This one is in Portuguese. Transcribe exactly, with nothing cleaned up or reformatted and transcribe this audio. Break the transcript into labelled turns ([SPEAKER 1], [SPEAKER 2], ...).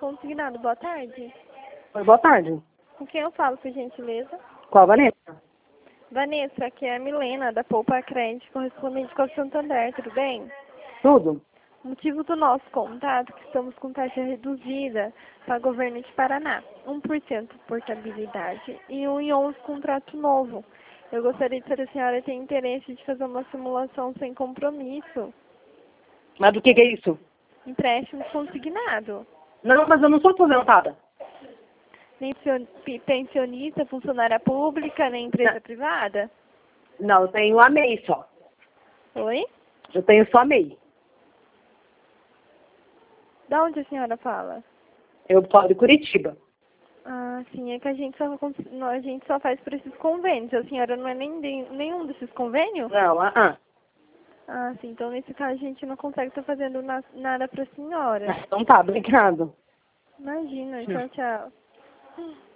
[SPEAKER 1] consignado. Boa tarde.
[SPEAKER 2] Oi, boa tarde.
[SPEAKER 1] Com quem eu falo, por gentileza?
[SPEAKER 2] Qual, Vanessa?
[SPEAKER 1] Vanessa, aqui é a Milena, da Poupa Crédito, correspondente com a Santander, tudo bem?
[SPEAKER 2] Tudo?
[SPEAKER 1] O motivo do nosso contato é que estamos com taxa reduzida para o governo de Paraná, um por cento portabilidade e um e onze contrato novo. Eu gostaria de saber se a senhora tem interesse de fazer uma simulação sem compromisso.
[SPEAKER 2] Mas do que que é isso?
[SPEAKER 1] Empréstimo consignado.
[SPEAKER 2] Não, mas eu não sou aposentada.
[SPEAKER 1] Nem pension- pensionista, funcionária pública, nem empresa
[SPEAKER 2] Não.
[SPEAKER 1] privada?
[SPEAKER 2] Não, eu tenho a MEI só.
[SPEAKER 1] Oi?
[SPEAKER 2] Eu tenho só a MEI.
[SPEAKER 1] Da onde a senhora fala?
[SPEAKER 2] Eu falo de Curitiba.
[SPEAKER 1] Ah, sim, é que a gente só, cons- não, a gente só faz por esses convênios. A senhora não é nem de- nenhum desses convênios?
[SPEAKER 2] Não, ah, ah.
[SPEAKER 1] Ah, sim, então nesse caso a gente não consegue estar fazendo na- nada para a senhora.
[SPEAKER 2] Então tá, obrigado.
[SPEAKER 1] Imagina, tchau, tchau.